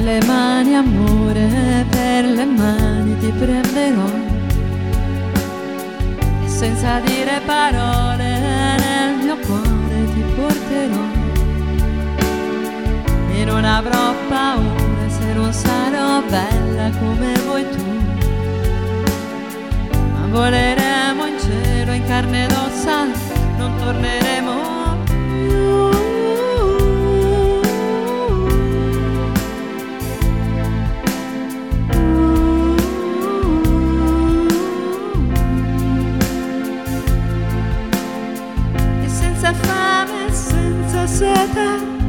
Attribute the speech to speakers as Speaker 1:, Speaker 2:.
Speaker 1: le mani amore, per le mani ti prenderò e senza dire parole nel mio cuore ti porterò e non avrò paura se non sarò bella come vuoi tu, ma voleremo in cielo in carne ed ossa, non torneremo più. E senza fame, senza sete